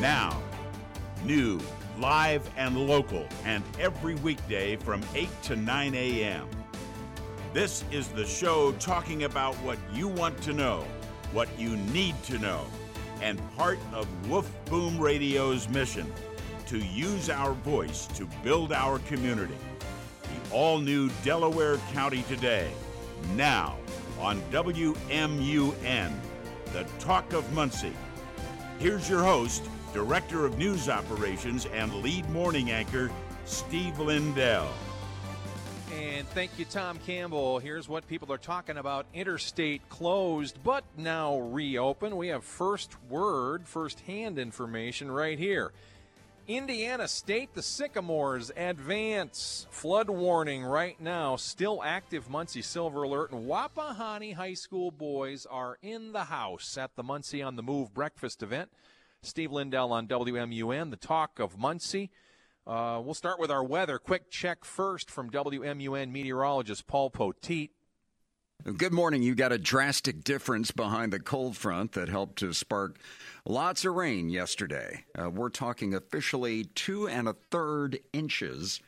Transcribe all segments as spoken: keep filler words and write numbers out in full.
now. New, live, and local, and every weekday from eight to nine a.m. This is the show talking about what you want to know, what you need to know, and part of Wolf Boom Radio's mission to use our voice to build our community. The all-new Delaware County Today, now on W M U N, the Talk of Muncie. Here's your host, Director of News Operations and lead morning anchor, Steve Lindell. And thank you, Tom Campbell. Here's what people are talking about. Interstate closed, but now reopened. We have first word, first-hand information right here. Indiana State, the Sycamores advance. Flood warning right now. Still active Muncie Silver Alert. And Wapahani High School boys are in the house at the Muncie on the Move breakfast event. Steve Lindell on W M U N, the Talk of Muncie. Uh, we'll start with our weather. Quick check first from W M U N meteorologist Paul Poteet. Good morning. You got a drastic difference behind the cold front that helped to spark lots of rain yesterday. Uh, we're talking officially two and a third inches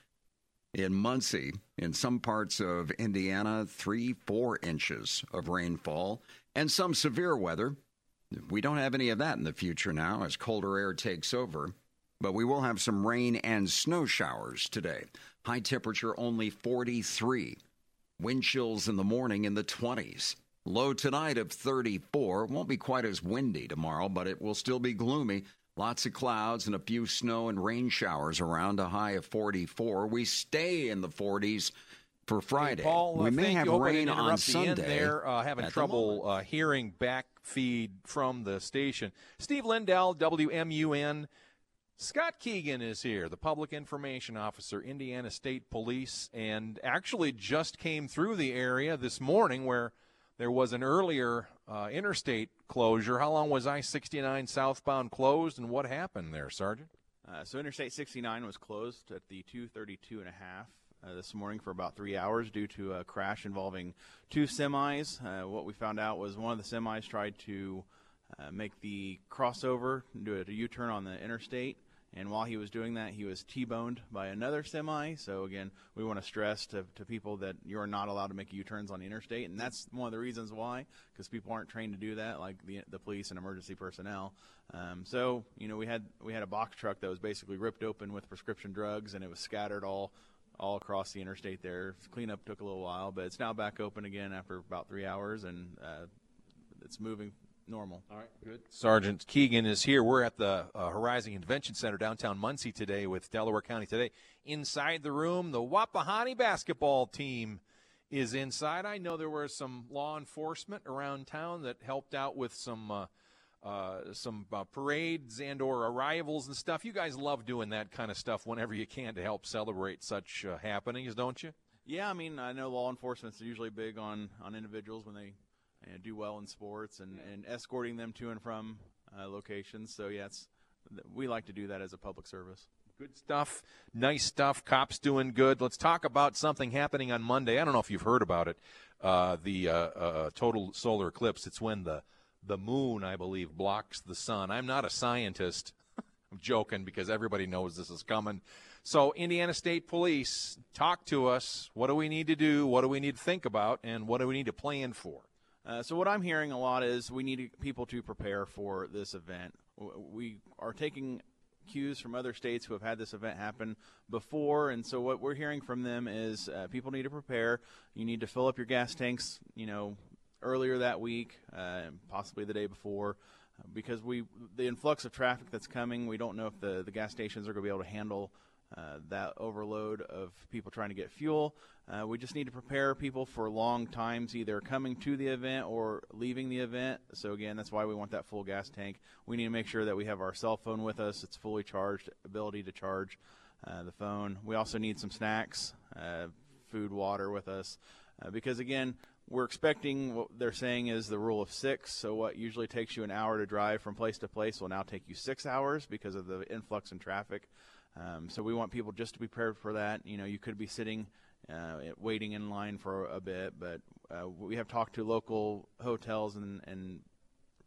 in Muncie. In some parts of Indiana, three, four inches of rainfall and some severe weather. We don't have any of that in the future now as colder air takes over. But we will have some rain and snow showers today. High temperature only forty-three. Wind chills in the morning in the twenties. Low tonight of thirty-four. Won't be quite as windy tomorrow, but it will still be gloomy. Lots of clouds and a few snow and rain showers around, a high of forty-four. We stay in the forties for Friday. Hey, Paul, we uh, may have rain on the Sunday. End there, uh, having trouble uh, hearing back feed from the station. Steve Lindell, W M U N. Scott Keegan is here, the Public Information Officer, Indiana State Police, and actually just came through the area this morning where there was an earlier uh, interstate closure. How long was I sixty-nine southbound closed, and what happened there, Sergeant? Uh, so Interstate sixty-nine was closed at the two thirty-two and a half uh, this morning for about three hours due to a crash involving two semis. Uh, what we found out was one of the semis tried to uh, make the crossover, do a U-turn on the interstate. And while he was doing that, he was T-boned by another semi. So, again, we want to stress to, to people that you're not allowed to make U-turns on the interstate. And that's one of the reasons why, because people aren't trained to do that, like the the police and emergency personnel. Um, so, you know, we had we had a box truck that was basically ripped open with prescription drugs, and it was scattered all all across the interstate there. Cleanup took a little while, but it's now back open again after about three hours, and uh, it's moving normal. All right, good. Sergeant Keegan is here. We're at the uh, Horizon Convention Center downtown Muncie today with Delaware County Today. Inside the room, the Wapahani basketball team is inside. I know there were some law enforcement around town that helped out with some uh, uh, some uh, parades and or arrivals and stuff. You guys love doing that kind of stuff whenever you can to help celebrate such uh, happenings, don't you? Yeah, I mean, I know law enforcement's usually big on, on individuals when they and do well in sports and, and escorting them to and from uh, locations. So, yeah, it's, we like to do that as a public service. Good stuff. Nice stuff. Cops doing good. Let's talk about something happening on Monday. I don't know if you've heard about it, uh, the uh, uh, total solar eclipse. It's when the, the moon, I believe, blocks the sun. I'm not a scientist. I'm joking because everybody knows this is coming. So, Indiana State Police, talk to us. What do we need to do? What do we need to think about? And what do we need to plan for? Uh, so what I'm hearing a lot is we need people to prepare for this event. We are taking cues from other states who have had this event happen before, and so what we're hearing from them is uh, people need to prepare. You need to fill up your gas tanks, you know, earlier that week, uh, possibly the day before, because we the influx of traffic that's coming, we don't know if the, the gas stations are going to be able to handle Uh, that overload of people trying to get fuel. Uh, we just need to prepare people for long times, either coming to the event or leaving the event. So, again, that's why we want that full gas tank. We need to make sure that we have our cell phone with us. It's fully charged, ability to charge uh, the phone. We also need some snacks, uh, food, water with us. Uh, because, again, we're expecting what they're saying is the rule of six. So what usually takes you an hour to drive from place to place will now take you six hours because of the influx in traffic. Um, so we want people just to be prepared for that. You know, you could be sitting, uh, waiting in line for a bit, but uh, we have talked to local hotels and, and uh,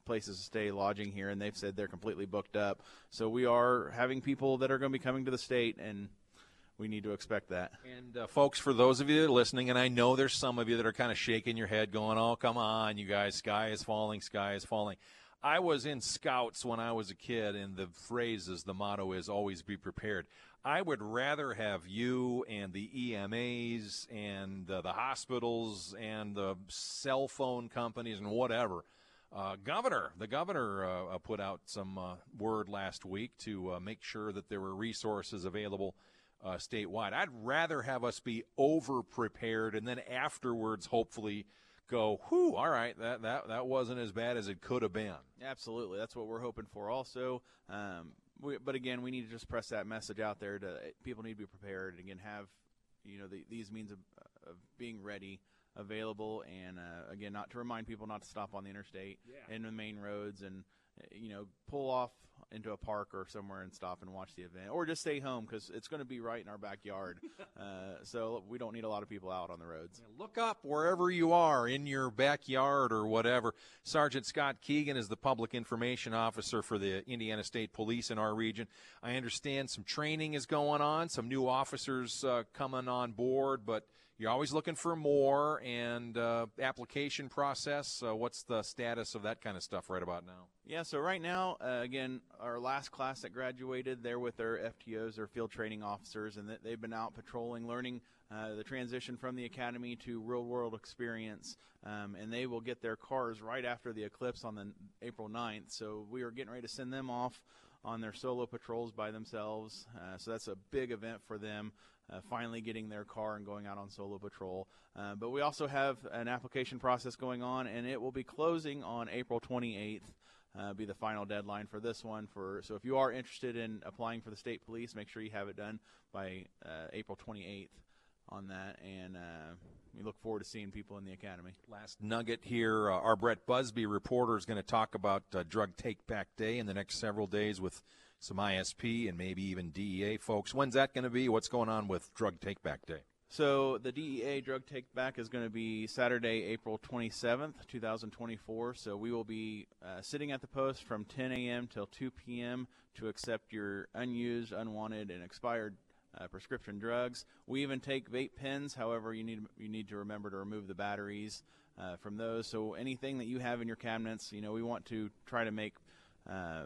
places to stay lodging here, and they've said they're completely booked up. So we are having people that are going to be coming to the state, and we need to expect that. And, uh, folks, for those of you that are listening, and I know there's some of you that are kind of shaking your head going, oh, come on, you guys, sky is falling, sky is falling. I was in Scouts when I was a kid, and the phrase is, the motto is always be prepared. I would rather have you and the E M As and uh, the hospitals and the cell phone companies and whatever. Uh, governor, the governor uh, put out some uh, word last week to uh, make sure that there were resources available uh, statewide. I'd rather have us be over-prepared and then afterwards hopefully go, whew, all right, that, that, that wasn't as bad as it could have been. Absolutely. That's what we're hoping for also. Um, we, but, again, we need to just press that message out there. To people need to be prepared and, again, have, you know, the, these means of, of being ready, available, and, uh, again, not to remind people not to stop on the interstate yeah. and the main roads and, you know, pull off into a park or somewhere and stop and watch the event, or just stay home because it's going to be right in our backyard. uh, so we don't need a lot of people out on the roads. Yeah, look up wherever you are in your backyard or whatever. Sergeant Scott Keegan is the public information officer for the Indiana State Police in our region. I understand some training is going on, some new officers uh, coming on board, but you're always looking for more. And uh, application process, uh, what's the status of that kind of stuff right about now? Yeah, so right now, uh, again, our last class that graduated, they're with their F T Os, their field training officers, and they've been out patrolling, learning uh, the transition from the academy to real-world experience, um, and they will get their cars right after the eclipse on the April ninth. So we are getting ready to send them off on their solo patrols by themselves. Uh, so that's a big event for them. Uh, finally getting their car and going out on solo patrol. Uh, but we also have an application process going on, and it will be closing on April twenty-eighth. Uh, be the final deadline for this one. For so if you are interested in applying for the state police, make sure you have it done by uh, April twenty-eighth on that, and uh, we look forward to seeing people in the academy. Last nugget here, uh, our Brett Busby reporter is going to talk about uh, Drug Take Back Day in the next several days with some I S P and maybe even D E A folks. When's that going to be? What's going on with Drug Take Back Day? So the D E A Drug Take Back is going to be Saturday, April twenty-seventh, two thousand twenty-four. So we will be uh, sitting at the post from ten a.m. till two p.m. to accept your unused, unwanted, and expired uh, prescription drugs. We even take vape pens. However, you need you need to remember to remove the batteries uh, from those. So anything that you have in your cabinets, you know, we want to try to make uh,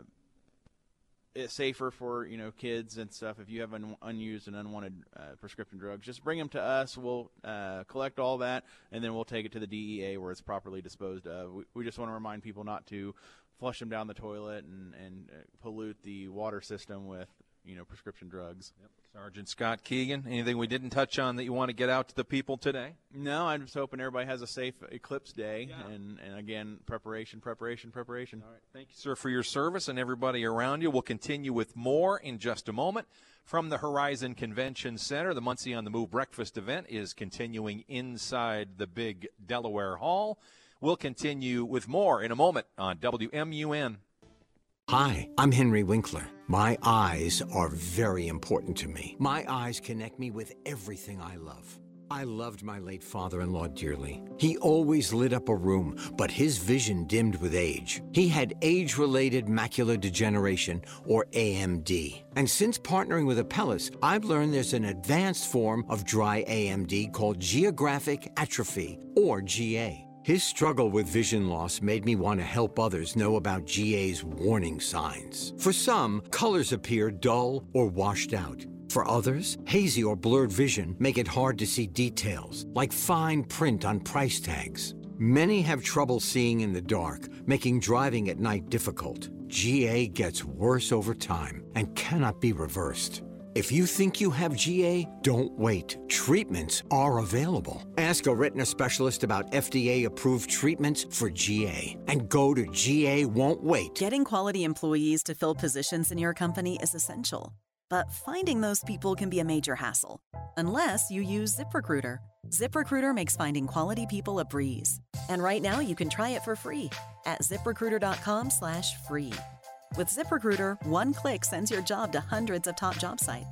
it's safer for, you know, kids and stuff. If you have un- unused and unwanted uh, prescription drugs, just bring them to us. We'll uh, collect all that, and then we'll take it to the D E A where it's properly disposed of. We, we just want to remind people not to flush them down the toilet and, and uh, pollute the water system with, you know, prescription drugs. Yep. Sergeant Scott Keegan, anything we didn't touch on that you want to get out to the people today? No, I'm just hoping everybody has a safe Eclipse Day. Yeah. And, and, again, preparation, preparation, preparation. All right. Thank you, sir, for your service and everybody around you. We'll continue with more in just a moment. From the Horizon Convention Center, the Muncie on the Move breakfast event is continuing inside the big Delaware Hall. We'll continue with more in a moment on W M U N. Hi, I'm Henry Winkler. My eyes are very important to me. My eyes connect me with everything I love. I loved my late father-in-law dearly. He always lit up a room, but his vision dimmed with age. He had age-related macular degeneration, or A M D. And since partnering with Apellis, I've learned there's an advanced form of dry A M D called geographic atrophy, or G A. His struggle with vision loss made me want to help others know about G A's warning signs. For some, colors appear dull or washed out. For others, hazy or blurred vision make it hard to see details, like fine print on price tags. Many have trouble seeing in the dark, making driving at night difficult. G A gets worse over time and cannot be reversed. If you think you have G A, don't wait. Treatments are available. Ask a retina specialist about F D A-approved treatments for G A. And go to G A won't wait. Getting quality employees to fill positions in your company is essential. But finding those people can be a major hassle. Unless you use ZipRecruiter. ZipRecruiter makes finding quality people a breeze. And right now you can try it for free at ZipRecruiter.com slash free. With ZipRecruiter, one click sends your job to hundreds of top job sites.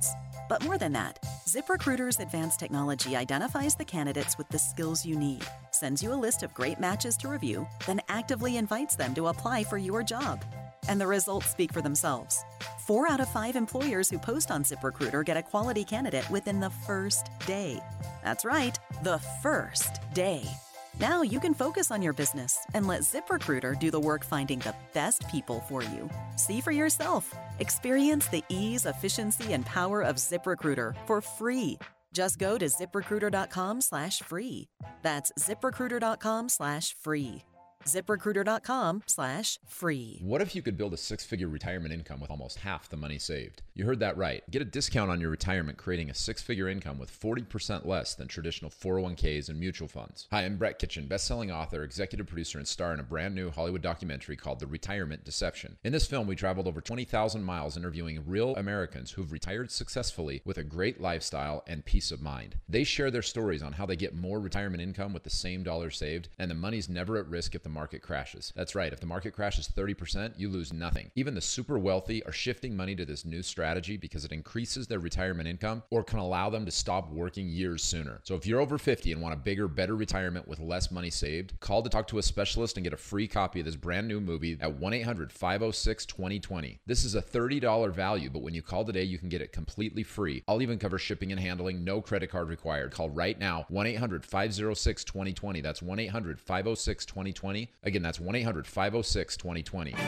But more than that, ZipRecruiter's advanced technology identifies the candidates with the skills you need, sends you a list of great matches to review, then actively invites them to apply for your job. And the results speak for themselves. Four out of five employers who post on ZipRecruiter get a quality candidate within the first day. That's right, the first day. Now you can focus on your business and let ZipRecruiter do the work finding the best people for you. See for yourself. Experience the ease, efficiency, and power of ZipRecruiter for free. Just go to ZipRecruiter.com slash free. That's ZipRecruiter.com slash free. ZipRecruiter.com slash free. What if you could build a six-figure retirement income with almost half the money saved? You heard that right. Get a discount on your retirement creating a six-figure income with forty percent less than traditional four oh one k's and mutual funds. Hi, I'm Brett Kitchen, best-selling author, executive producer, and star in a brand new Hollywood documentary called The Retirement Deception. In this film, we traveled over twenty thousand miles interviewing real Americans who've retired successfully with a great lifestyle and peace of mind. They share their stories on how they get more retirement income with the same dollar saved, and the money's never at risk if the market crashes. That's right. If the market crashes thirty percent, you lose nothing. Even the super wealthy are shifting money to this new strategy because it increases their retirement income or can allow them to stop working years sooner. So if you're over fifty and want a bigger, better retirement with less money saved, call to talk to a specialist and get a free copy of this brand new movie at one eight hundred five oh six two oh two oh. This is a thirty dollars value, but when you call today, you can get it completely free. I'll even cover shipping and handling, no credit card required. Call right now, one eight hundred five oh six two oh two oh. That's one eight hundred five oh six two oh two oh. Again, that's one eight hundred five oh six two oh two oh.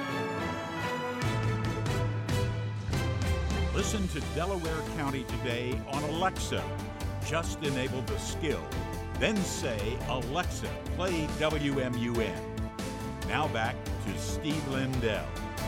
Listen to Delaware County Today on Alexa. Just enable the skill. Then say, Alexa, play W M U N. Now back to Steve Lindell.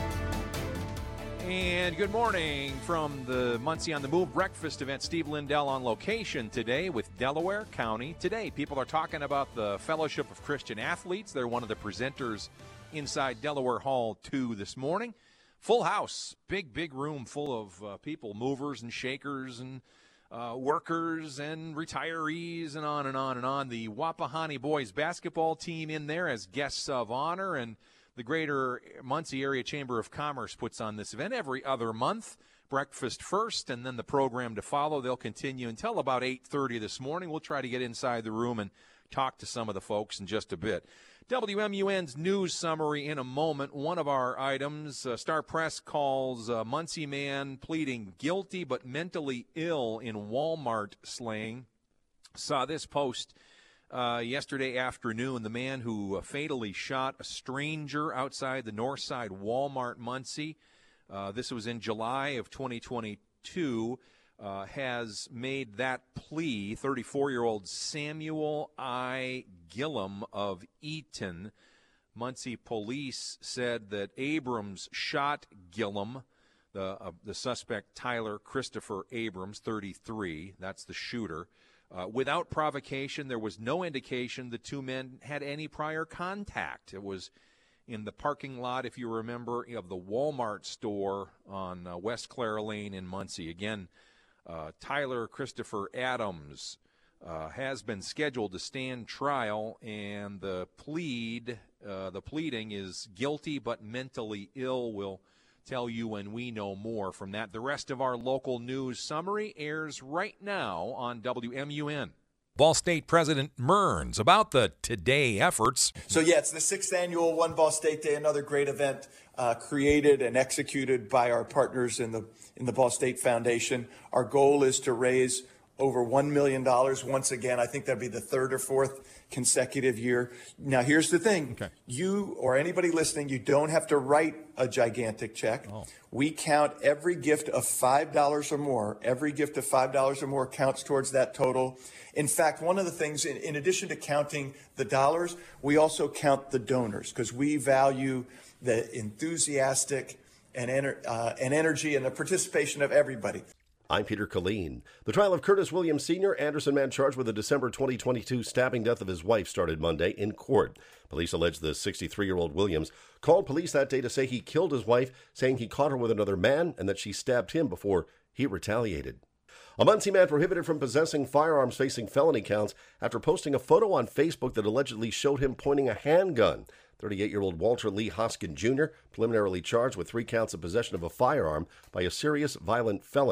And good morning from the Muncie on the Move breakfast event. Steve Lindell on location today with Delaware County Today. People are talking about the Fellowship of Christian Athletes. They're one of the presenters inside Delaware Hall two this morning. Full house, big, big room full of uh, people, movers and shakers and uh, workers and retirees and on and on and on. The Wapahani boys basketball team in there as guests of honor, and the Greater Muncie Area Chamber of Commerce puts on this event every other month. Breakfast first and then the program to follow. They'll continue until about eight thirty this morning. We'll try to get inside the room and talk to some of the folks in just a bit. W M U N's news summary in a moment. One of our items, uh, Star Press calls uh, Muncie man pleading guilty but mentally ill in Walmart slaying. Saw this post Uh, yesterday afternoon. The man who uh, fatally shot a stranger outside the Northside Walmart Muncie, uh, this was in July of twenty twenty-two, uh, has made that plea. thirty-four-year-old Samuel I. Gillum of Eaton. Muncie police said that Abrams shot Gillum, the, uh, the suspect Tyler Christopher Abrams, thirty-three. That's the shooter. Uh, without provocation, there was no indication the two men had any prior contact. It was in the parking lot, if you remember, of the Walmart store on uh, West Clara Lane in Muncie. Again, uh, Tyler Christopher Adams uh, has been scheduled to stand trial, and the plead, uh, the pleading is guilty but mentally ill. We'll tell you when we know more from that. The rest of our local news summary airs right now on W M U N. Ball State President Mearns about the Today efforts. So, yeah, it's the sixth annual One Ball State Day, another great event uh, created and executed by our partners in the in the Ball State Foundation. Our goal is to raise over one million dollars once again. I think that'd be the third or fourth consecutive year. Now, here's the thing. Okay. You or anybody listening, you don't have to write a gigantic check. Oh. We count every gift of five dollars or more. Every gift of five dollars or more counts towards that total. In fact, one of the things, in, in addition to counting the dollars, we also count the donors because we value the enthusiastic and, ener- uh, and energy and the participation of everybody. I'm Peter Colleen. The trial of Curtis Williams Senior, Anderson man charged with the December twenty twenty-two stabbing death of his wife, started Monday in court. Police allege the sixty-three-year-old Williams called police that day to say he killed his wife, saying he caught her with another man and that she stabbed him before he retaliated. A Muncie man prohibited from possessing firearms facing felony counts after posting a photo on Facebook that allegedly showed him pointing a handgun. thirty-eight-year-old Walter Lee Hoskin Junior preliminarily charged with three counts of possession of a firearm by a serious violent felon.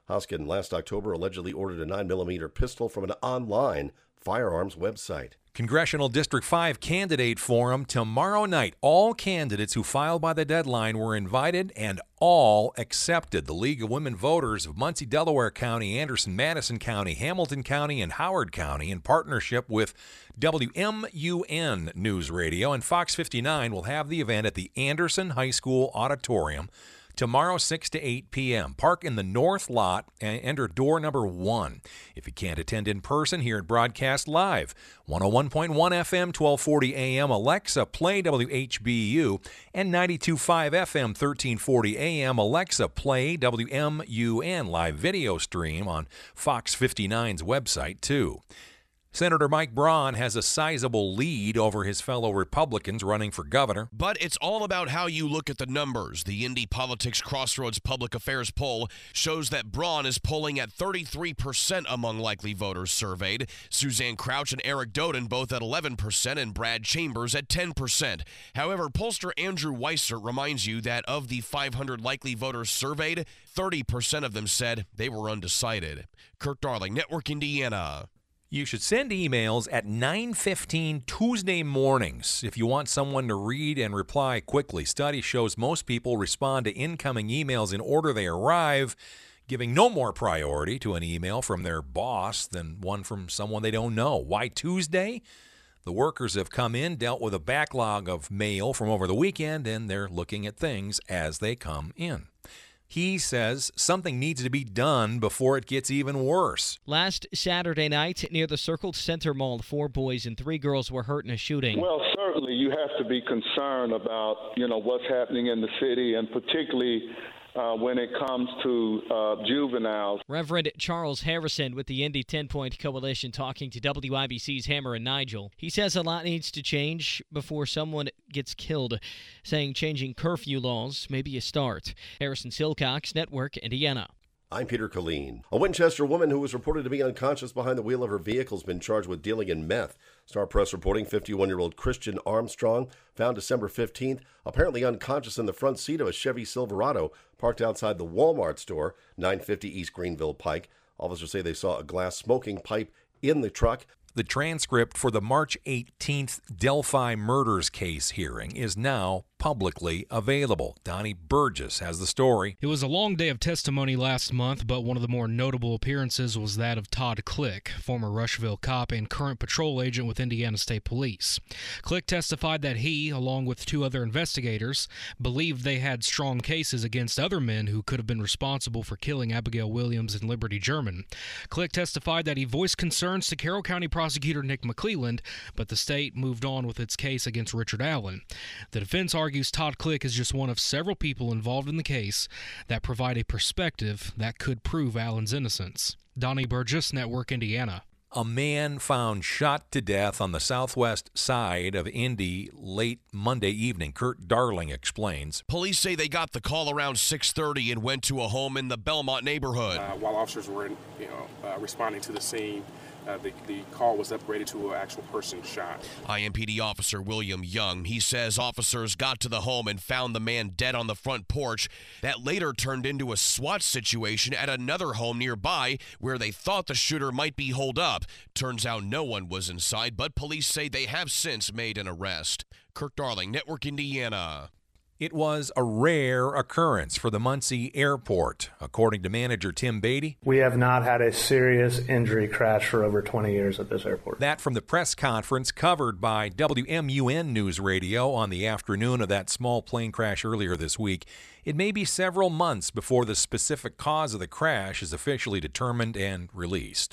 Hoskin last October allegedly ordered a nine millimeter pistol from an online firearms website. Congressional District five Candidate Forum tomorrow night. All candidates who filed by the deadline were invited and all accepted. The League of Women Voters of Muncie, Delaware County, Anderson, Madison County, Hamilton County, and Howard County, in partnership with W M U N News Radio and Fox fifty-nine, will have the event at the Anderson High School Auditorium tomorrow, six to eight p.m. Park in the north lot and enter door number one. If you can't attend in person, hear it broadcast live. one oh one point one F M, twelve forty A M, Alexa, play W H B U, and ninety-two point five F M, thirteen forty A M, Alexa, play W M U N. Live video stream on Fox fifty-nine's website, too. Senator Mike Braun has a sizable lead over his fellow Republicans running for governor. But it's all about how you look at the numbers. The Indy Politics Crossroads Public Affairs poll shows that Braun is polling at thirty-three percent among likely voters surveyed. Suzanne Crouch and Eric Doden both at eleven percent and Brad Chambers at ten percent. However, pollster Andrew Weiser reminds you that of the five hundred likely voters surveyed, thirty percent of them said they were undecided. Kirk Darling, Network Indiana. You should send emails at nine fifteen Tuesday mornings if you want someone to read and reply quickly. Study shows most people respond to incoming emails in order they arrive, giving no more priority to an email from their boss than one from someone they don't know. Why Tuesday? The workers have come in, dealt with a backlog of mail from over the weekend, and they're looking at things as they come in. He says something needs to be done before it gets even worse. Last Saturday night near the Circle Center Mall, four boys and three girls were hurt in a shooting. Well, certainly you have to be concerned about, you know, what's happening in the city, and particularly Uh, when it comes to uh, juveniles. Reverend Charles Harrison with the Indy ten Point Coalition talking to W I B C's Hammer and Nigel. He says a lot needs to change before someone gets killed, saying changing curfew laws may be a start. Harrison Silcox, Network, Indiana. I'm Peter Colleen. A Winchester woman who was reported to be unconscious behind the wheel of her vehicle has been charged with dealing in meth. Star Press reporting fifty-one-year-old Christian Armstrong found December fifteenth apparently unconscious in the front seat of a Chevy Silverado parked outside the Walmart store, nine fifty East Greenville Pike. Officers say they saw a glass smoking pipe in the truck. The transcript for the March eighteenth Delphi murders case hearing is now publicly available. Donnie Burgess has the story. It was a long day of testimony last month, but one of the more notable appearances was that of Todd Click, former Rushville cop and current patrol agent with Indiana State Police. Click testified that he, along with two other investigators, believed they had strong cases against other men who could have been responsible for killing Abigail Williams and Liberty German. Click testified that he voiced concerns to Carroll County prosecutor Nick McClelland, but the state moved on with its case against Richard Allen. The defense argues Todd Click is just one of several people involved in the case that provide a perspective that could prove Allen's innocence. Donnie Burgess, Network, Indiana. A man found shot to death on the southwest side of Indy late Monday evening. Kurt Darling explains. Police say they got the call around six thirty and went to a home in the Belmont neighborhood. Uh, while officers were you know, uh, responding to the scene, Uh, the, the call was upgraded to an actual person shot. I M P D officer William Young, he says officers got to the home and found the man dead on the front porch. That later turned into a SWAT situation at another home nearby where they thought the shooter might be holed up. Turns out no one was inside, but police say they have since made an arrest. Kirk Darling, Network Indiana. It was a rare occurrence for the Muncie Airport, according to manager Tim Beatty. We have not had a serious injury crash for over twenty years at this airport. That from the press conference covered by W M U N News Radio on the afternoon of that small plane crash earlier this week. It may be several months before the specific cause of the crash is officially determined and released.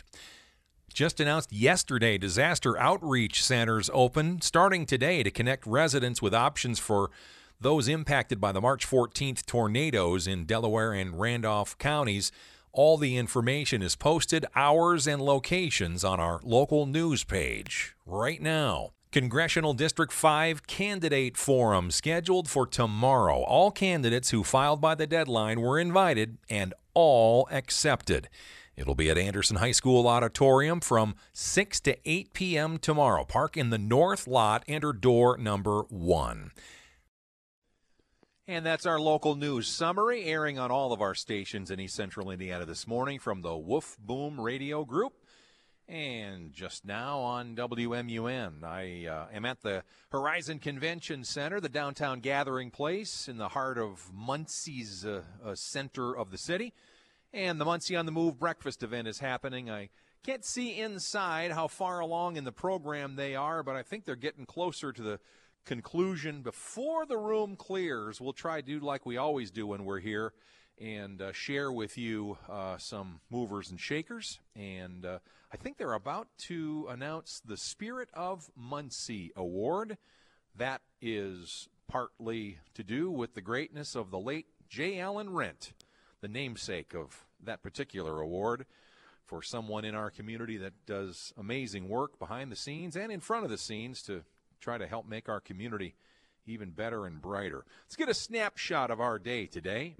Just announced yesterday, disaster outreach centers open starting today to connect residents with options for those impacted by the March fourteenth tornadoes in Delaware and Randolph counties. All the information is posted, hours and locations, on our local news page right now. Congressional District five Candidate Forum scheduled for tomorrow. All candidates who filed by the deadline were invited and all accepted. It'll be at Anderson High School Auditorium from six to eight p.m. tomorrow. Park in the north lot, enter door number one. And that's our local news summary, airing on all of our stations in East Central Indiana this morning from the Woof Boom Radio Group. And just now on W M U N, I uh, am at the Horizon Convention Center, the downtown gathering place in the heart of Muncie's uh, uh, center of the city. And the Muncie on the Move breakfast event is happening. I can't see inside how far along in the program they are, but I think they're getting closer to the conclusion. Before the room clears, we'll try to do like we always do when we're here and uh, share with you uh, some movers and shakers. And uh, I think they're about to announce the Spirit of Muncie Award. That is partly to do with the greatness of the late J. Allen Rent, the namesake of that particular award, for someone in our community that does amazing work behind the scenes and in front of the scenes to try to help make our community even better and brighter. Let's get a snapshot of our day today.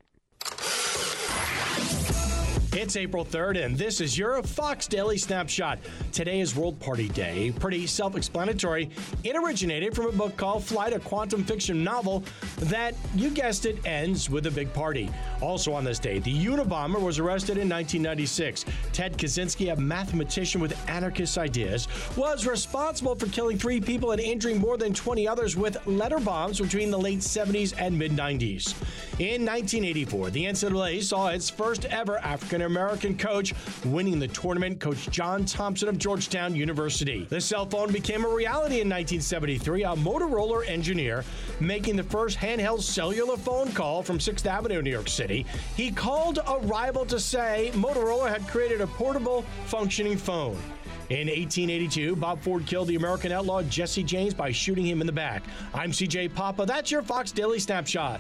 It's April third, and this is your Fox Daily Snapshot. Today is World Party Day. Pretty self-explanatory. It originated from a book called Flight, a quantum fiction novel that, you guessed it, ends with a big party. Also on this day, the Unabomber was arrested in nineteen ninety-six. Ted Kaczynski, a mathematician with anarchist ideas, was responsible for killing three people and injuring more than twenty others with letter bombs between the late seventies and mid-nineties. In nineteen eighty-four, the N C double A saw its first ever African-American coach winning the tournament, Coach John Thompson of Georgetown University. The cell phone became a reality in nineteen seventy-three, a Motorola engineer making the first handheld cellular phone call from sixth Avenue, New York City. He called a rival to say Motorola had created a portable, functioning phone. In eighteen eighty-two, Bob Ford killed the American outlaw Jesse James by shooting him in the back. I'm C J Papa. That's your Fox Daily Snapshot.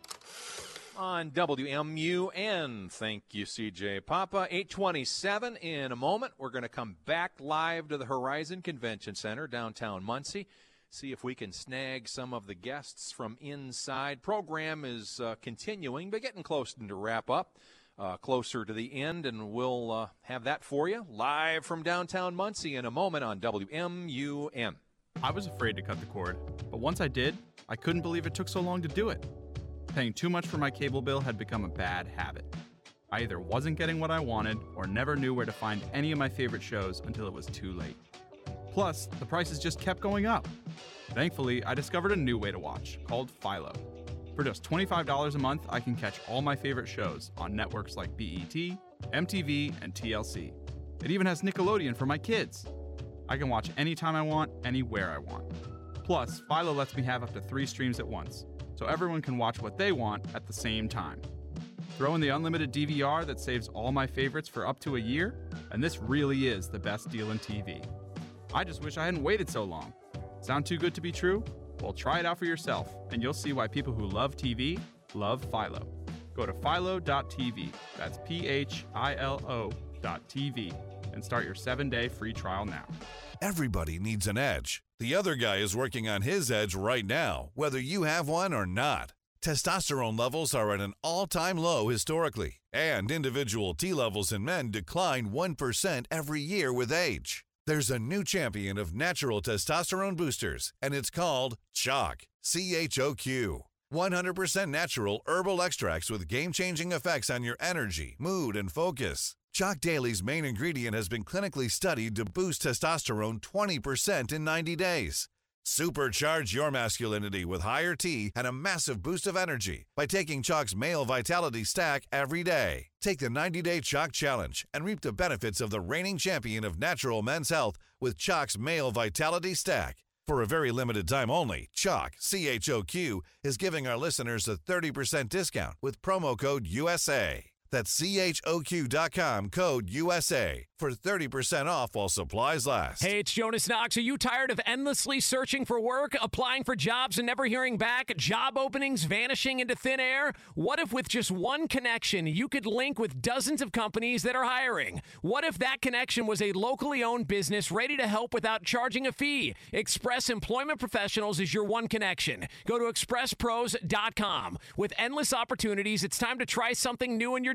On W M U N. Thank you, C J Papa. eight twenty-seven in a moment. We're going to come back live to the Horizon Convention Center, downtown Muncie, see if we can snag some of the guests from inside. Program is uh, continuing, but getting close to wrap up, uh, closer to the end, and we'll uh, have that for you live from downtown Muncie in a moment on W M U N. I was afraid to cut the cord, but once I did, I couldn't believe it took so long to do it. Paying too much for my cable bill had become a bad habit. I either wasn't getting what I wanted or never knew where to find any of my favorite shows until it was too late. Plus, the prices just kept going up. Thankfully, I discovered a new way to watch, called Philo. For just twenty-five dollars a month, I can catch all my favorite shows on networks like B E T, M T V, and T L C. It even has Nickelodeon for my kids. I can watch anytime I want, anywhere I want. Plus, Philo lets me have up to three streams at once, so everyone can watch what they want at the same time. Throw in the unlimited D V R that saves all my favorites for up to a year, and this really is the best deal in T V. I just wish I hadn't waited so long. Sound too good to be true? Well, try it out for yourself, and you'll see why people who love T V love Philo. Go to philo dot t v, that's P H I L O dot T V, and start your seven-day free trial now. Everybody needs an edge. The other guy is working on his edge right now, whether you have one or not. Testosterone levels are at an all-time low historically, and individual T levels in men decline one percent every year with age. There's a new champion of natural testosterone boosters, and it's called Choq, C H O Q. one hundred percent natural herbal extracts with game-changing effects on your energy, mood, and focus. Choq Daily's main ingredient has been clinically studied to boost testosterone twenty percent in ninety days. Supercharge your masculinity with higher T and a massive boost of energy by taking Choq's Male Vitality Stack every day. Take the ninety-day Choq Challenge and reap the benefits of the reigning champion of natural men's health with Choq's Male Vitality Stack. For a very limited time only, Choq, C H O Q, is giving our listeners a thirty percent discount with promo code U S A. That's C H O Q dot com, code U S A, for thirty percent off while supplies last. Hey, it's Jonas Knox. Are you tired of endlessly searching for work, applying for jobs and never hearing back, job openings vanishing into thin air? What if with just one connection, you could link with dozens of companies that are hiring? What if that connection was a locally owned business ready to help without charging a fee? Express Employment Professionals is your one connection. Go to express pros dot com. With endless opportunities, it's time to try something new in your job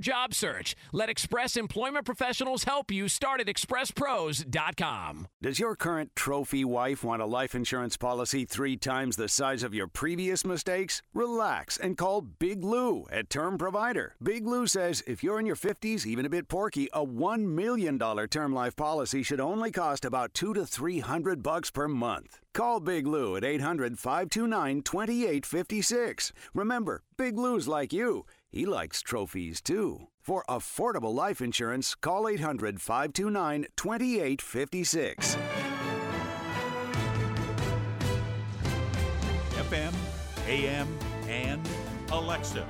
job search. Let Express Employment Professionals help you. Start at express pros dot com. Does your current trophy wife want a life insurance policy three times the size of your previous mistakes? Relax and call Big Lou at Term Provider. Big Lou says if you're in your fifties, even a bit porky, a one million dollars term life policy should only cost about two to three hundred bucks per month. Call Big Lou at eight hundred, five two nine, two eight five six. Remember, Big Lou's like you. He likes trophies, too. For affordable life insurance, call eight hundred, five two nine, two eight five six. F M, A M, and Alexa.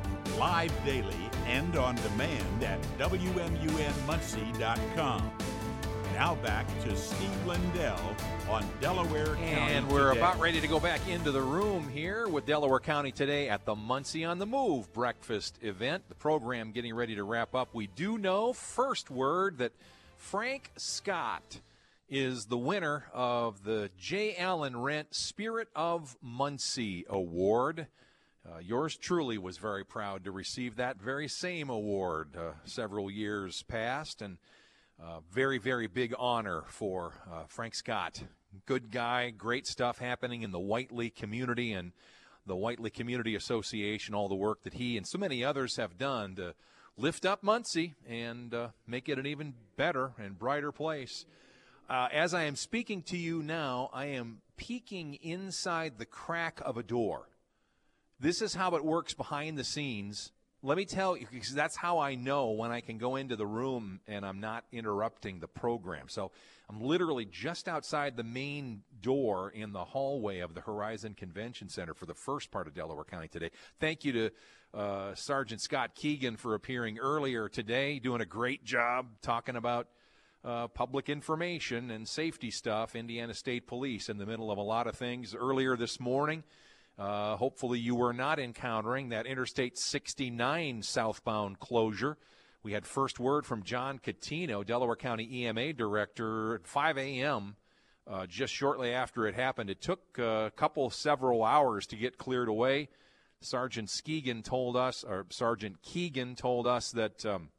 Live daily and on demand at W M U N Muncie dot com. Now back to Steve Lindell on Delaware County And we're Today. about ready to go back into the room here with Delaware County Today at the Muncie on the Move breakfast event. The program getting ready to wrap up. We do know, first word, that Frank Scott is the winner of the J. Allen Rent Spirit of Muncie Award. Uh, yours truly was very proud to receive that very same award uh, several years past, and uh, very, very big honor for uh, Frank Scott. Good guy, great stuff happening in the Whiteley community and the Whiteley Community Association, all the work that he and so many others have done to lift up Muncie and uh, make it an even better and brighter place. Uh, as I am speaking to you now, I am peeking inside the crack of a door. This is how it works behind the scenes. Let me tell you, because that's how I know when I can go into the room and I'm not interrupting the program. So I'm literally just outside the main door in the hallway of the Horizon Convention Center for the first part of Delaware County Today. Thank you to uh, Sergeant Scott Keegan for appearing earlier today, doing a great job talking about uh, public information and safety stuff, Indiana State Police in the middle of a lot of things. Earlier this morning, Uh, hopefully you were not encountering that Interstate sixty-nine southbound closure. We had first word from John Catino, Delaware County E M A Director, at five a.m. Uh, just shortly after it happened. It took a couple, several hours to get cleared away. Sergeant Keegan told us, or Sergeant Keegan told us that um,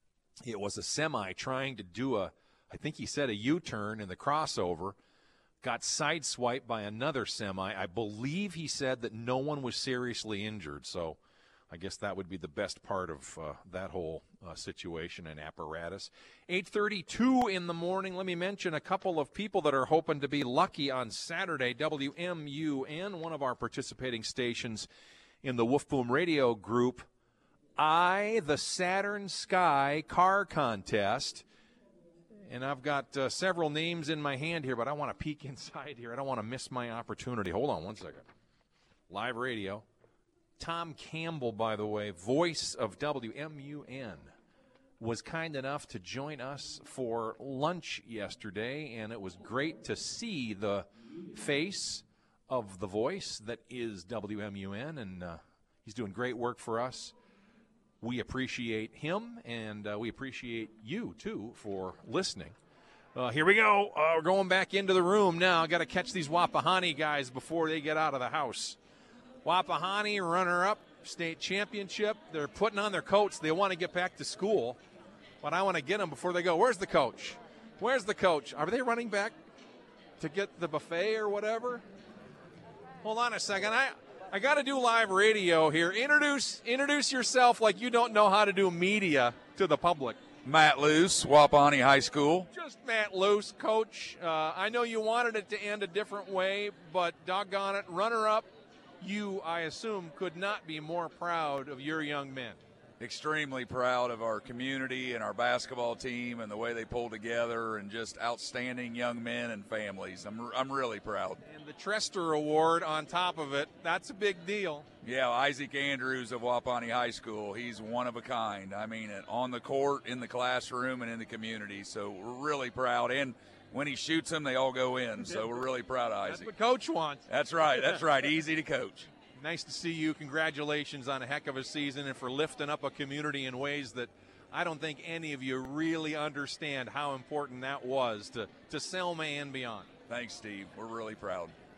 it was a semi trying to do a, I think he said a U-turn in the crossover. Got sideswiped by another semi. I believe he said that no one was seriously injured, so I guess that would be the best part of uh, that whole uh, situation and apparatus. eight thirty-two in the morning. Let me mention a couple of people that are hoping to be lucky on Saturday. W M U N, one of our participating stations in the Wolf Boom Radio group, I, the Saturn Sky Car Contest. And I've got uh, several names in my hand here, but I want to peek inside here. I don't want to miss my opportunity. Hold on one second. Live radio. Tom Campbell, by the way, voice of W M U N, was kind enough to join us for lunch yesterday, and it was great to see the face of the voice that is W M U N, and uh, he's doing great work for us. We appreciate him, and uh, we appreciate you, too, for listening. Uh, here we go. Uh, we're going back into the room now. I've got to catch these Wapahani guys before they get out of the house. Wapahani, runner-up, state championship. They're putting on their coats. They want to get back to school, but I want to get them before they go. Where's the coach? Where's the coach? Are they running back to get the buffet or whatever? Hold on a second. I... I got to do live radio here. Introduce introduce yourself like you don't know how to do media to the public. Matt Luce, Wapahani High School. Just Matt Luce, Coach. Uh, I know you wanted it to end a different way, but doggone it, runner-up, you, I assume, could not be more proud of your young men. Extremely proud of our community and our basketball team and the way they pulled together, and just outstanding young men and families. I'm I'm really proud. And the Trester Award on top of it, that's a big deal. Yeah, Isaac Andrews of Wapahani High School, he's one of a kind. I mean, on the court, in the classroom, and in the community. So we're really proud. And when he shoots them, they all go in. So we're really proud of Isaac. That's what Coach wants. That's right. That's right. Easy to coach. Nice to see you. Congratulations on a heck of a season and for lifting up a community in ways that I don't think any of you really understand how important that was to, to Selma and beyond. Thanks, Steve. We're really proud.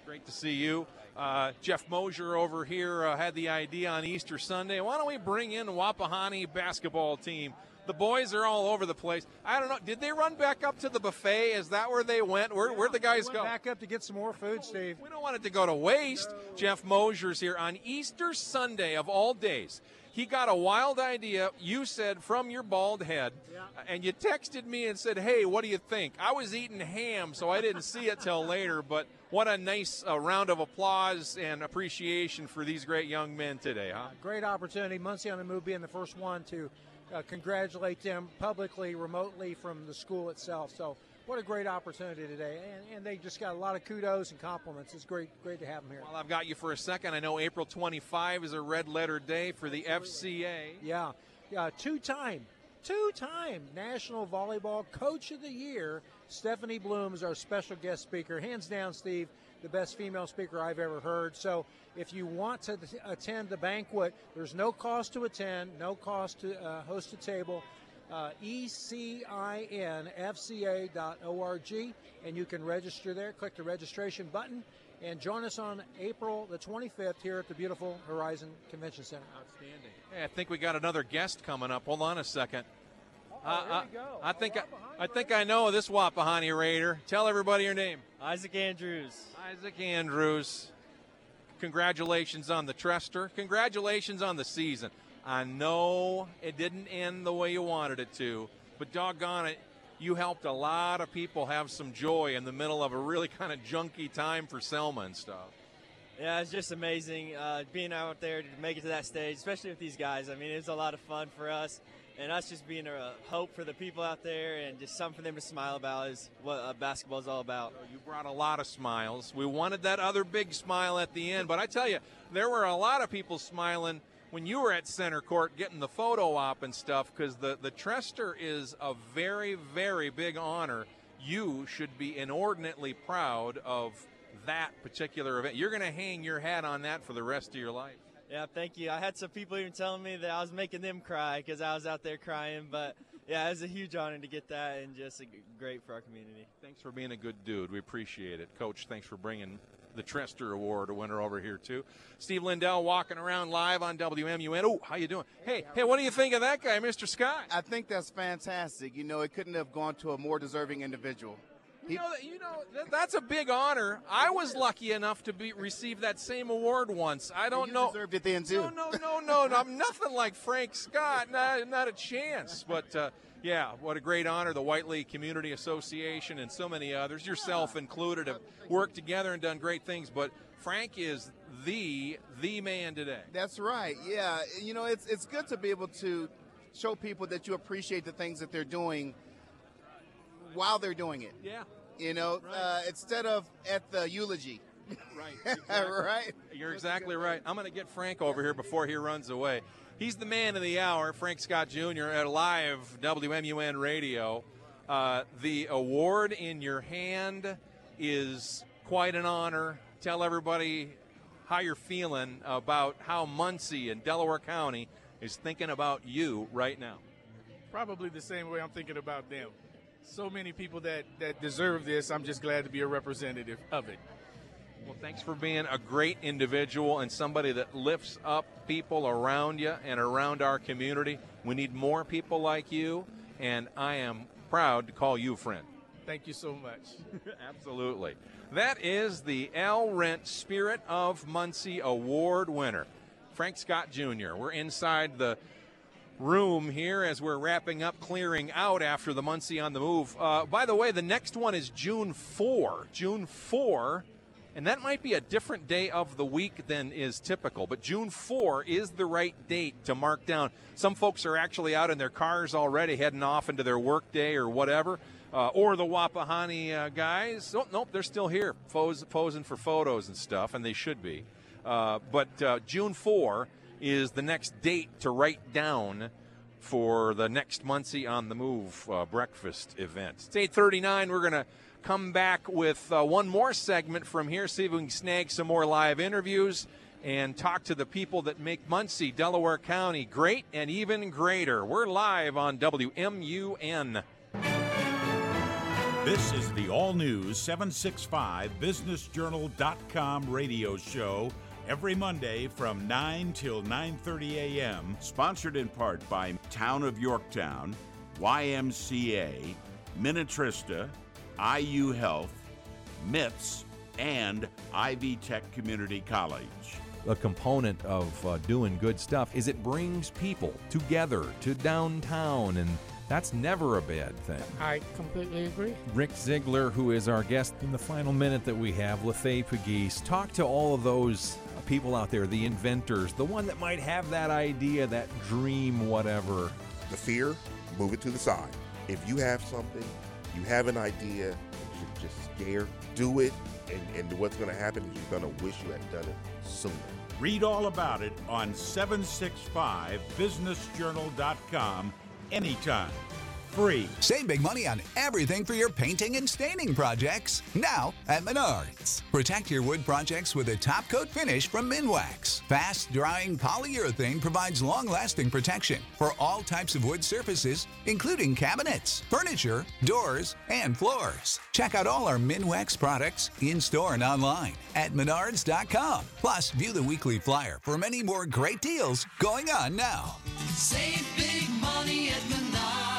Great to see you. Uh, Jeff Mosier over here uh, had the idea on Easter Sunday. Why don't we bring in the Wapahani basketball team? The boys are all over the place. I don't know. Did they run back up to the buffet? Is that where they went? Where, where'd the guys go? Back up to get some more food, Steve. We don't want it to go to waste. No. Jeff Mosier's here on Easter Sunday of all days. He got a wild idea, you said, from your bald head, yeah. and you texted me and said, hey, what do you think? I was eating ham, so I didn't see it till later, but what a nice uh, round of applause and appreciation for these great young men today, huh? Great opportunity. Muncie on the Move being the first one to uh, congratulate them publicly, remotely from the school itself. So what a great opportunity today, and, and they just got a lot of kudos and compliments. It's great great to have them here. Well, I've got you for a second. I know April twenty-fifth is a red-letter day for the F C A. Yeah, yeah, two-time, two-time National Volleyball Coach of the Year. Stephanie Bloom is our special guest speaker. Hands down, Steve, the best female speaker I've ever heard. So if you want to attend the banquet, there's no cost to attend, no cost to uh, host a table. Uh, E C I N F C A dot org, and you can register there. Click the registration button and join us on April the twenty-fifth here at the beautiful Horizon Convention Center. Outstanding. Hey, I think we got another guest coming up. Hold on a second. Oh, uh, here uh, we go. I think I, I think I know this Wapahani Raider. Tell everybody your name. Isaac Andrews. Isaac Andrews. Congratulations on the Trester. Congratulations on the season. I know it didn't end the way you wanted it to, but doggone it, you helped a lot of people have some joy in the middle of a really kind of junky time for Selma and stuff. Yeah, it's just amazing uh, being out there to make it to that stage, especially with these guys. I mean, it was a lot of fun for us, and us just being a hope for the people out there and just something for them to smile about is what uh, basketball is all about. So you brought a lot of smiles. We wanted that other big smile at the end, but I tell you, there were a lot of people smiling when you were at center court getting the photo op and stuff, because the, the Trester is a very, very big honor. You should be inordinately proud of that particular event. You're going to hang your hat on that for the rest of your life. Yeah, thank you. I had some people even telling me that I was making them cry because I was out there crying, but yeah, it was a huge honor to get that and just a, great for our community. Thanks for being a good dude. We appreciate it. Coach, thanks for bringing the Trester Award winner over here too. Steve Lindell walking around live on W M U N. Oh, how you doing? Hey, hey, what do you think of that guy, Mister Scott? I think that's fantastic. You know, it couldn't have gone to a more deserving individual. You know, you know that, that's a big honor. I was lucky enough to be receive that same award once. I don't you know. Deserved it then too. No, no, no, no, no. I'm nothing like Frank Scott. Not, not a chance. But uh, yeah, what a great honor. The Whiteley Community Association and so many others, yourself included, have worked together and done great things. But Frank is the the man today. That's right. Yeah, you know, it's it's good to be able to show people that you appreciate the things that they're doing while they're doing it. Yeah. You know, right. uh, instead of at the eulogy. Right. Exactly. Right. You're exactly right. I'm going to get Frank over here before he runs away. He's the man of the hour, Frank Scott Junior at live W M U N Radio. Uh, the award in your hand is quite an honor. Tell everybody how you're feeling about how Muncie and Delaware County is thinking about you right now. Probably the same way I'm thinking about them. So many people that, that deserve this. I'm just glad to be a representative of it. Well, thanks for being a great individual and somebody that lifts up people around you and around our community. We need more people like you, and I am proud to call you friend. Thank you so much. Absolutely. That is the L. Rent Spirit of Muncie Award winner, Frank Scott Junior We're inside the room here as we're wrapping up, clearing out after the Muncie on the Move. Uh, by the way, the next one is June fourth. June fourth, and that might be a different day of the week than is typical, but June fourth is the right date to mark down. Some folks are actually out in their cars already heading off into their work day or whatever, uh, or the Wapahani uh, guys. Oh, nope, they're still here, pose, posing for photos and stuff, and they should be. Uh, but uh, June fourth is the next date to write down for the next Muncie on the Move uh, breakfast event. It's eight thirty-nine. We're going to come back with uh, one more segment from here, see if we can snag some more live interviews and talk to the people that make Muncie, Delaware County great and even greater. We're live on W M U N. This is the all-new seven sixty-five business journal dot com radio show every Monday from nine till nine thirty a.m., sponsored in part by Town of Yorktown, Y M C A, Minnetrista, I U Health, M I T S, and Ivy Tech Community College. A component of uh, doing good stuff is it brings people together to downtown, and that's never a bad thing. I completely agree. Rick Ziegler, who is our guest in the final minute that we have, Lefay Pegues, talk to all of those people out there, the inventors, the one that might have that idea, that dream, whatever. The fear, move it to the side. If you have something, you have an idea, you're just scared, do it, and, and what's going to happen is you're going to wish you had done it sooner. Read all about it on seven sixty-five business journal dot com anytime. Free. Save big money on everything for your painting and staining projects now at Menards. Protect your wood projects with a top coat finish from Minwax. Fast drying polyurethane provides long-lasting protection for all types of wood surfaces, including cabinets, furniture, doors, and floors. Check out all our Minwax products in-store and online at menards dot com. Plus, view the weekly flyer for many more great deals going on now. Save big money at Menards.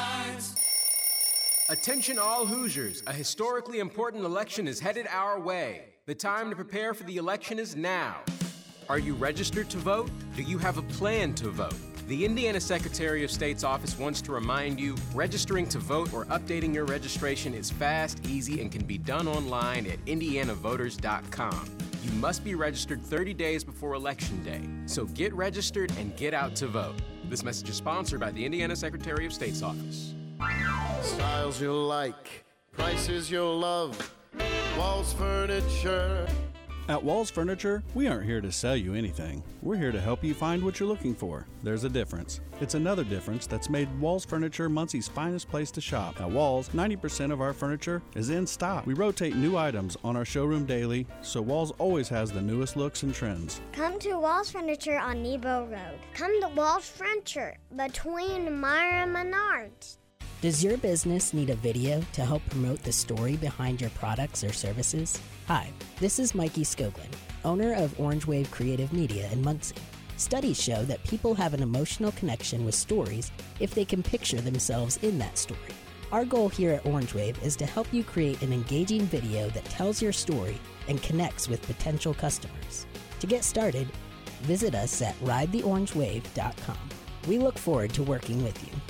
Attention all Hoosiers, a historically important election is headed our way. The time to prepare for the election is now. Are you registered to vote? Do you have a plan to vote? The Indiana Secretary of State's office wants to remind you, registering to vote or updating your registration is fast, easy, and can be done online at indiana voters dot com. You must be registered thirty days before Election Day, so get registered and get out to vote. This message is sponsored by the Indiana Secretary of State's office. Styles you'll like, prices you'll love, Walls Furniture. At Walls Furniture, we aren't here to sell you anything. We're here to help you find what you're looking for. There's a difference. It's another difference that's made Walls Furniture Muncie's finest place to shop. At Walls, ninety percent of our furniture is in stock. We rotate new items on our showroom daily, so Walls always has the newest looks and trends. Come to Walls Furniture on Nebo Road. Come to Walls Furniture between Meyer and Menards. Does your business need a video to help promote the story behind your products or services? Hi, this is Mikey Skoglin, owner of Orange Wave Creative Media in Muncie. Studies show that people have an emotional connection with stories if they can picture themselves in that story. Our goal here at Orange Wave is to help you create an engaging video that tells your story and connects with potential customers. To get started, visit us at ride the orange wave dot com. We look forward to working with you.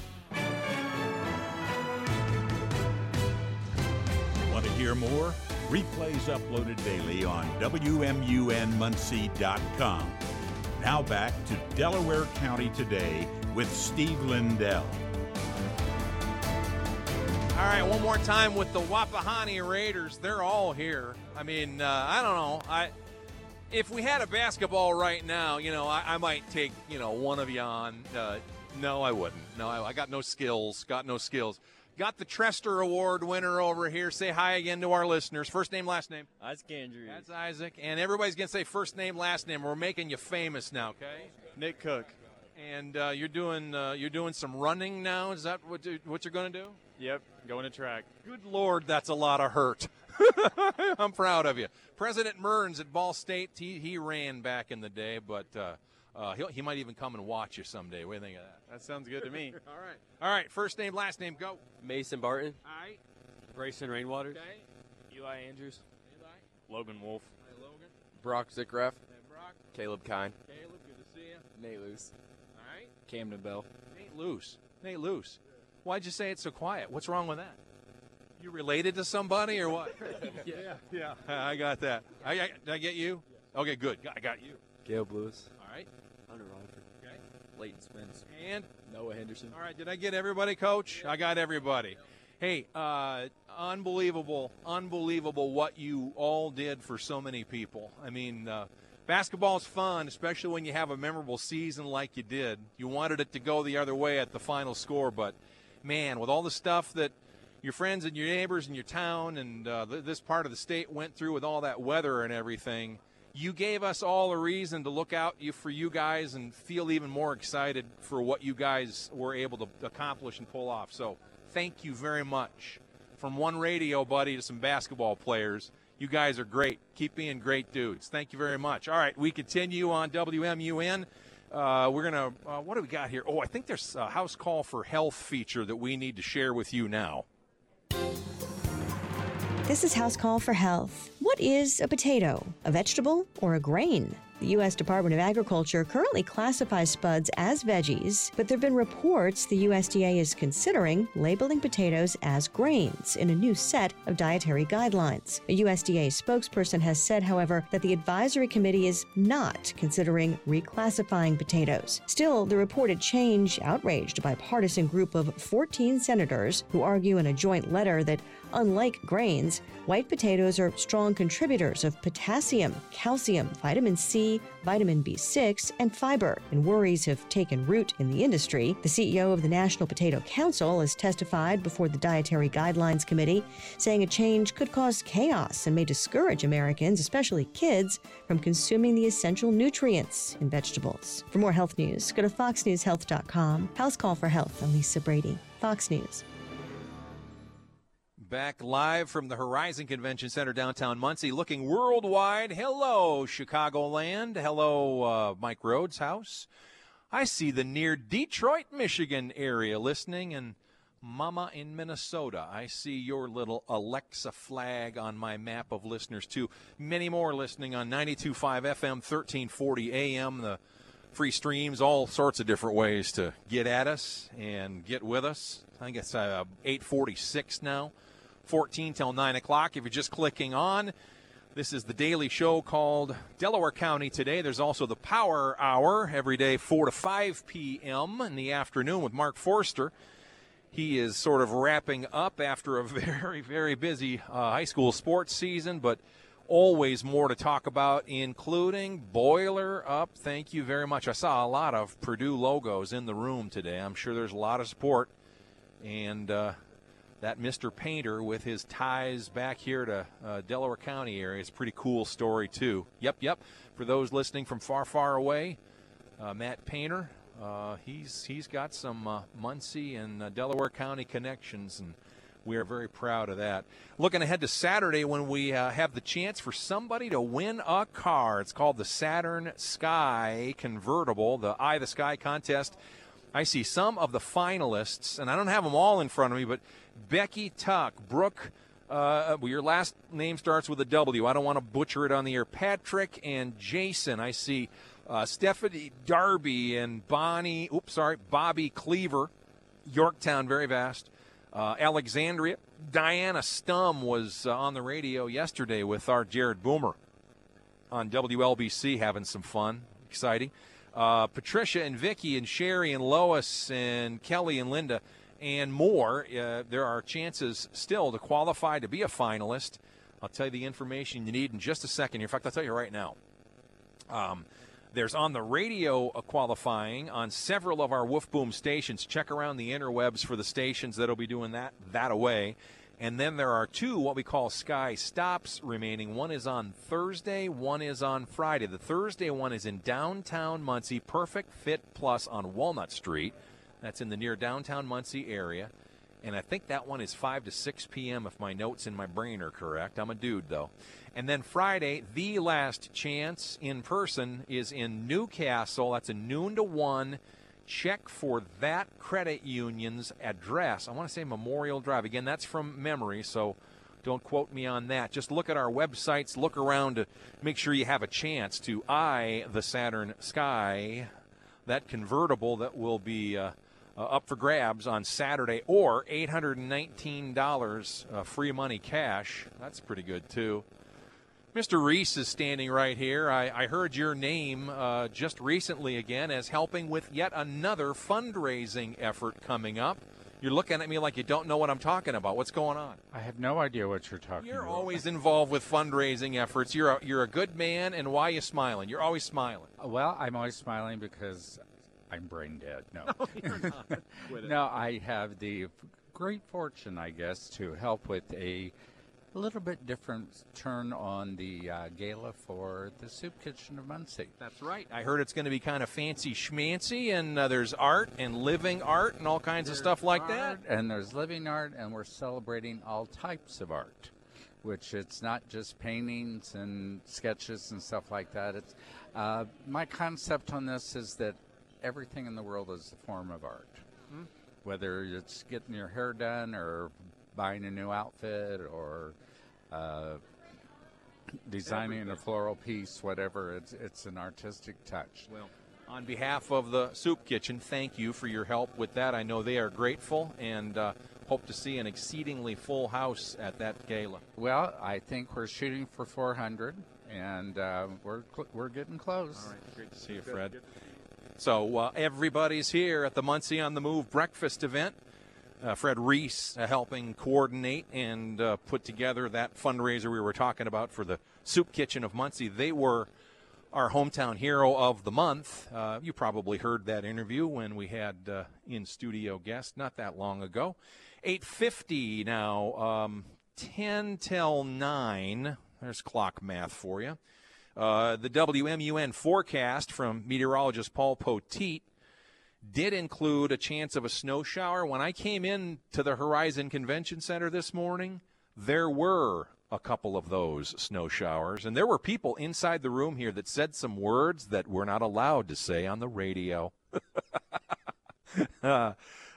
Want to hear more? Replays uploaded daily on W M U N Muncie dot com. Now back to Delaware County Today with Steve Lindell. All right, one more time with the Wapahani Raiders. They're all here. I mean, uh, I don't know. I if we had a basketball right now, you know, I, I might take, you know, one of you on. Uh, no, I wouldn't. No, I, I got no skills. Got no skills. Got the Trester Award winner over here. Say hi again to our listeners. First name, last name. Isaac Andrews. That's Isaac. And everybody's going to say first name, last name. We're making you famous now, okay? Nick Cook. And uh, you're doing uh, you're doing some running now. Is that what, what you're going to do? Yep, going to track. Good Lord, that's a lot of hurt. I'm proud of you. President Mearns at Ball State, he, he ran back in the day, but uh, uh, he'll, he might even come and watch you someday. What do you think of that? That sounds good to me. All right. All right, first name, last name, go. Mason Barton. All right. Grayson Rainwater. Okay. Eli Andrews. Eli. Logan Wolf. Hi, Logan. Brock Zickraft. Hey, Brock. Caleb Kine. Caleb, good to see you. Nate Luce. All right. Camden Bell. Nate Luce. Nate Luce. Why'd you say it so quiet? What's wrong with that? You related to somebody or what? yeah, yeah. I got that. I, I, did I get you? Okay, good. I got you. Caleb Lewis. All right. Hunter Rutherford. Okay. Leighton Spence. And Noah Henderson. All right, did I get everybody, Coach? I got everybody. Hey, uh, unbelievable, unbelievable what you all did for so many people. I mean, uh, basketball's fun, especially when you have a memorable season like you did. You wanted it to go the other way at the final score, but, man, with all the stuff that your friends and your neighbors in your town and uh, th- this part of the state went through with all that weather and everything, you gave us all a reason to look out you for you guys and feel even more excited for what you guys were able to accomplish and pull off. So thank you very much from one radio buddy to some basketball players. You guys are great. Keep being great dudes. Thank you very much. All right, we continue on W M U N. Uh, we're going to, uh, what do we got here? Oh, I think there's a House Call for Health feature that we need to share with you now. This is House Call for Health. What is a potato? A vegetable or a grain? The U S Department of Agriculture currently classifies spuds as veggies, but there have been reports the U S D A is considering labeling potatoes as grains in a new set of dietary guidelines. A U S D A spokesperson has said, however, that the advisory committee is not considering reclassifying potatoes. Still, the reported change outraged a bipartisan group of fourteen senators who argue in a joint letter that, unlike grains, white potatoes are strong contributors of potassium, calcium, vitamin C, vitamin B six, and fiber, and worries have taken root in the industry. The C E O of the National Potato Council has testified before the Dietary Guidelines Committee, saying a change could cause chaos and may discourage Americans, especially kids, from consuming the essential nutrients in vegetables. For more health news, go to fox news health dot com. House Call for Health. I'm Lisa Brady, Fox News. Back live from the Horizon Convention Center downtown Muncie, looking worldwide. Hello, Chicagoland. Hello, uh, Mike Rhodes' house. I see the near Detroit, Michigan area listening, and Mama in Minnesota. I see your little Alexa flag on my map of listeners, too. Many more listening on ninety-two point five F M, thirteen forty A M, the free streams, all sorts of different ways to get at us and get with us. I think it's uh, eight forty-six now. fourteen till nine o'clock. If you're just clicking on, this is the daily show called Delaware County Today. There's also the Power Hour every day, four to five p.m. in the afternoon with Mark Forster. He is sort of wrapping up after a very, very busy uh, high school sports season, but always more to talk about, including Boiler Up. Thank you very much. I saw a lot of Purdue logos in the room today. I'm sure there's a lot of support. And, uh, that Mister Painter with his ties back here to uh, Delaware County area. It's a pretty cool story, too. Yep, yep. For those listening from far, far away, uh, Matt Painter, uh, he's he's got some uh, Muncie and uh, Delaware County connections, and we are very proud of that. Looking ahead to Saturday when we uh, have the chance for somebody to win a car. It's called the Saturn Sky Convertible, the Eye the Sky contest. I see some of the finalists, and I don't have them all in front of me, but Becky Tuck, Brooke, uh, well, your last name starts with a W. I don't want to butcher it on the air. Patrick and Jason. I see uh, Stephanie Darby and Bonnie, oops, sorry, Bobby Cleaver, Yorktown, very vast. Uh, Alexandria. Diana Stum was uh, on the radio yesterday with our Jared Boomer on W L B C, having some fun. Exciting. Uh, Patricia and Vicky and Sherry and Lois and Kelly and Linda and more. Uh, there are chances still to qualify to be a finalist. I'll tell you the information you need in just a second. In fact, I'll tell you right now. Um, there's on the radio uh, qualifying on several of our Wolf Boom stations. Check around the interwebs for the stations that will be doing that that away. And then there are two what we call Sky Stops remaining. One is on Thursday, one is on Friday. The Thursday one is in downtown Muncie, Perfect Fit Plus on Walnut Street. That's in the near downtown Muncie area. And I think that one is five to six p.m. if my notes in my brain are correct. I'm a dude, though. And then Friday, the last chance in person is in Newcastle. That's a noon to one. Check for that credit union's address. I want to say Memorial Drive. Again, that's from memory, so don't quote me on that. Just look at our websites. Look around to make sure you have a chance to eye the Saturn Sky, that convertible that will be uh, uh, up for grabs on Saturday, or eight hundred nineteen dollars uh, free money cash. That's pretty good, too. Mister Reese is standing right here. I, I heard your name uh, just recently again as helping with yet another fundraising effort coming up. You're looking at me like you don't know what I'm talking about. What's going on? I have no idea what you're talking you're about. You're always involved with fundraising efforts. You're a, you're a good man, and why are you smiling? You're always smiling. Well, I'm always smiling because I'm brain dead. No, no, you're not. Quit it. No, I have the great fortune, I guess, to help with a a little bit different turn on the uh, gala for the Soup Kitchen of Muncie. That's right. I heard it's going to be kind of fancy schmancy, and uh, there's art and living art and all kinds there's of stuff like art, that. And there's living art, and we're celebrating all types of art, which it's not just paintings and sketches and stuff like that. It's uh, my concept on this is that everything in the world is a form of art. Mm-hmm. Whether it's getting your hair done or buying a new outfit or uh, designing Everything. a floral piece, whatever, it's it's an artistic touch. Well, on behalf of the Soup Kitchen, thank you for your help with that. I know they are grateful and uh, hope to see an exceedingly full house at that gala. Well, I think we're shooting for four hundred, and uh, we're cl- we're getting close. All right, great to see you, Fred. So uh, everybody's here at the Muncie on the Move breakfast event. Uh, Fred Reese uh, helping coordinate and uh, put together that fundraiser we were talking about for the Soup Kitchen of Muncie. They were our hometown hero of the month. Uh, you probably heard that interview when we had uh, in-studio guest not that long ago. eight fifty now, um, ten till nine. There's clock math for you. Uh, the W M U N forecast from meteorologist Paul Poteet did include a chance of a snow shower. When I came in to the Horizon Convention Center this morning, there were a couple of those snow showers, and there were people inside the room here that said some words that we're not allowed to say on the radio. uh, uh,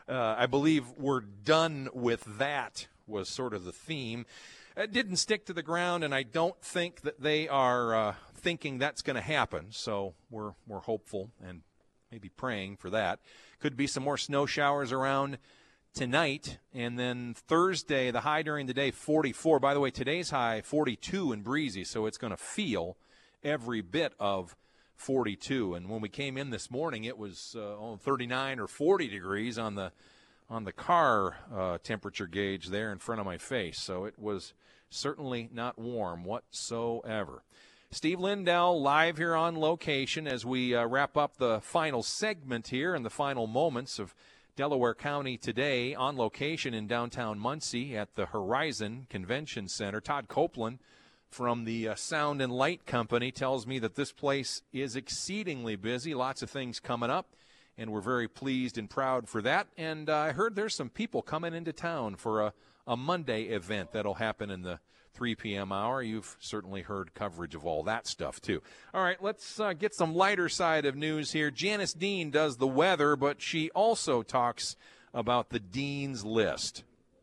I believe we're done with that was sort of the theme. It didn't stick to the ground, and I don't think that they are uh, thinking that's going to happen, so we're we're hopeful and maybe praying for that. Could be some more snow showers around tonight, and then Thursday, the high during the day, forty-four. By the way, today's high, forty-two and breezy, so it's going to feel every bit of forty-two. And when we came in this morning, it was uh, thirty-nine or forty degrees on the on the car uh, temperature gauge there in front of my face, so it was certainly not warm whatsoever. Steve Lindell live here on location as we uh, wrap up the final segment here and the final moments of Delaware County today on location in downtown Muncie at the Horizon Convention Center. Todd Copeland from the uh, Sound and Light Company tells me that this place is exceedingly busy, lots of things coming up, and we're very pleased and proud for that. And uh, I heard there's some people coming into town for a, a Monday event that'll happen in the three p.m. hour. You've certainly heard coverage of all that stuff, too. All right, let's uh, get some lighter side of news here. Janice Dean does the weather, but she also talks about the Dean's List.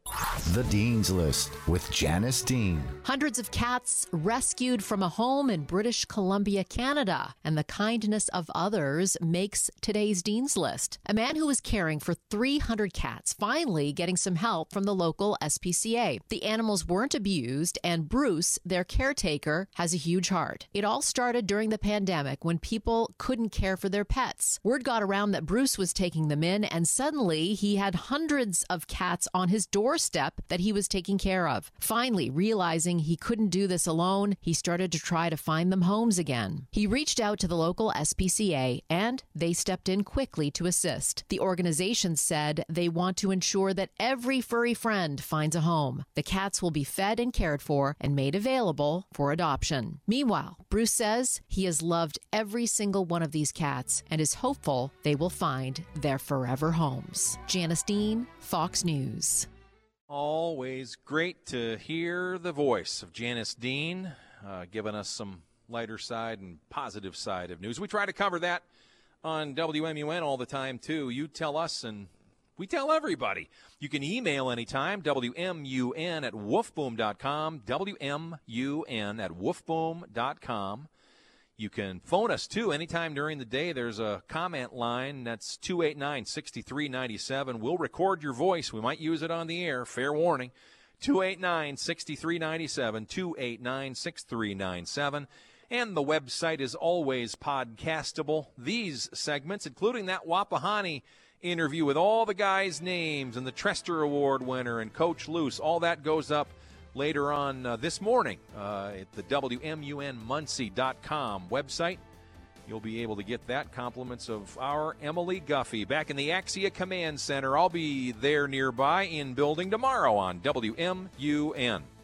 The Dean's List with Janice Dean. Hundreds of cats rescued from a home in British Columbia, Canada, and the kindness of others makes today's Dean's List. A man who was caring for three hundred cats finally getting some help from the local S P C A. The animals weren't abused, and Bruce, their caretaker, has a huge heart. It all started during the pandemic when people couldn't care for their pets. Word got around that Bruce was taking them in, and suddenly he had hundreds of cats on his doorstep that he was taking care of. Finally, realizing he couldn't do this alone, he started to try to find them homes again. He reached out to the local S P C A, and they stepped in quickly to assist. The organization said they want to ensure that every furry friend finds a home. The cats will be fed and cared for and made available for adoption. Meanwhile, Bruce says he has loved every single one of these cats and is hopeful they will find their forever homes. Janice Dean, Fox News. Always great to hear the voice of Janice Dean, uh, giving us some lighter side and positive side of news. We try to cover that on W M U N all the time, too. You tell us, and we tell everybody. You can email anytime, W M U N at woofboom dot com, W M U N at woofboom dot com. You can phone us, too, anytime during the day. There's a comment line that's two eight nine, six three nine seven. We'll record your voice. We might use it on the air. Fair warning. two eight nine, six three nine seven, two eight nine, six three nine seven. And the website is always podcastable. These segments, including that Wapahani interview with all the guys' names and the Trester Award winner and Coach Luce, all that goes up later on uh, this morning uh, at the W M U N Muncie dot com website. You'll be able to get that. Compliments of our Emily Guffey back in the Axia Command Center. I'll be there nearby in building tomorrow on W M U N.